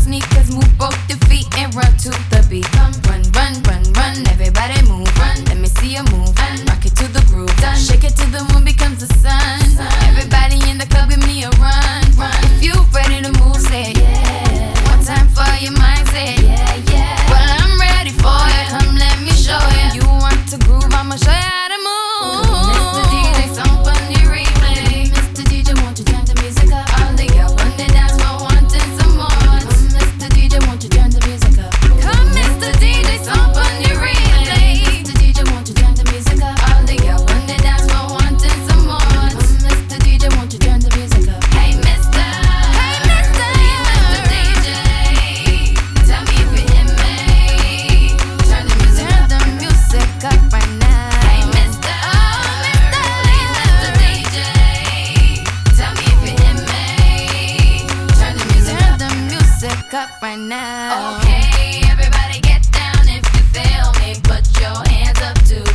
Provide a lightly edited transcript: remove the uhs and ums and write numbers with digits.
sneakers, move both your feet and run to the beat. Run, run, run, run, everybody move. Run, let me see you move. Rock it to the groove. Shake it till the moon becomes the sun. Everybody in the club, give me a run. If you ready to move, say yeah. One time for your mind, say yeah, yeah. Well, I'm ready for it. Come, let me show you. You want to groove, I'ma show you how to move. Mr. DJ, some funny replay. Mr. DJ, won't you turn the music up? All the girls on the dance floor wanting some more. Mr. DJ, won't you turn the music up? Come, Mr. DJ, some funny replay. Mr. DJ, won't you turn the music up? All the girls on the dance floor wanting some more. Mr. DJ, won't you turn the music up? Hey, Mr. Hey, Mr. DJ, tell me if you hear me. Turn the music up right now. Hey, Mr. Mr. DJ, tell me if you hear me. Turn the music up right now. Okay, everybody get down if you feel me. Put your hands up too.